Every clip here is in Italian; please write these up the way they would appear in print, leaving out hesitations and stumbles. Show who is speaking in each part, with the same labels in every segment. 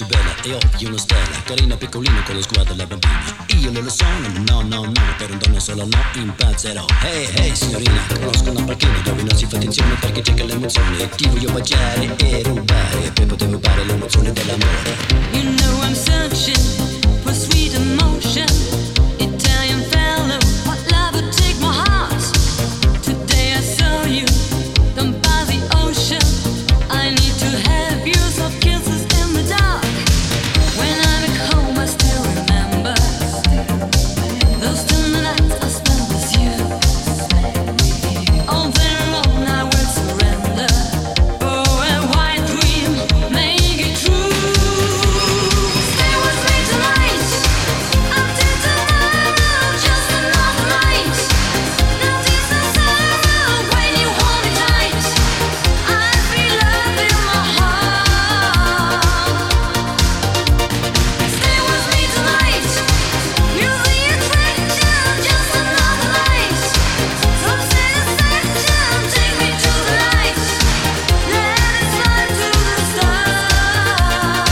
Speaker 1: tu bella e occhi una stella, carina piccolina con lo sguardo alla bambina. Io non lo sono, no, per un dono solo no, impazzerò. Hey signorina, conosco una panchina dove non si fa attenzione perché cerca l'emozione. Ti voglio baciare e rubare per poter rubare l'emozione dell'amore.
Speaker 2: You know I'm searching for sweet emotion. Italian fellow, what love would take my heart. Today I saw you down by the ocean. I need to have you, soft kisses in the dark. When I'm at home I still remember those tender nights I spent with you. All day long I will surrender. Oh, a white dream, make it true. Stay with me tonight, until tomorrow, just another night. Notice the sorrow when you hold me tight. I feel love in my heart. Stay with me tonight, feel the attraction, just another night. Some satisfaction, take me to the light. Let it fly to the stars.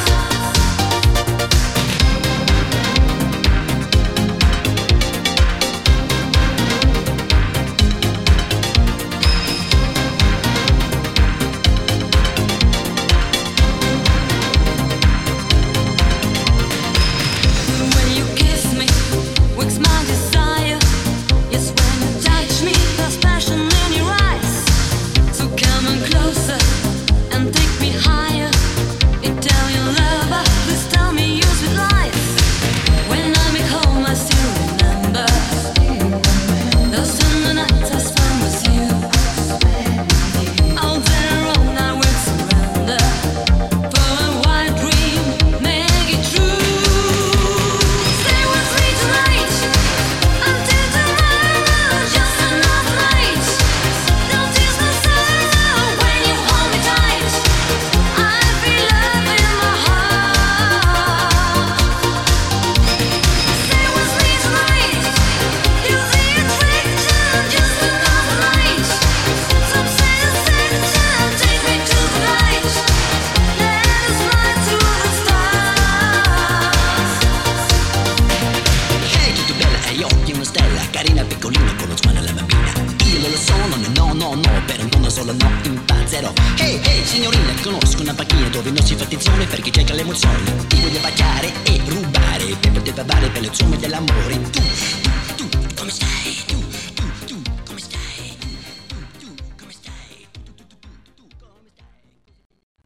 Speaker 2: When you kiss me, wakes my desire. Yes, when you touch me, there's passion in your eyes. So come on closer and take me higher. Italian lover, please tell me your sweet lies. When I'm at home, I still remember those tender nights I spent with you. All day long I will surrender. For a white dream, make it true. Stay with me tonight, until tomorrow, just another night. Notice the sorrow when you hold me tight. I feel love in my heart. Stay with me tonight, feel the attraction, just another night. Some satisfaction, take me to the light. Let us fly to the stars.
Speaker 1: Hey, tu bella e occhi una stella, carina piccolina con lo sguardo alla bambina. Io non lo sono, no, per un dono solo no, impazzerò. Hey signorina, conosco una panchina dove non si fa attenzione perché cerca l'emozione. Ti voglio baciare e rubare per poter bavare per le somme dell'amore. Tu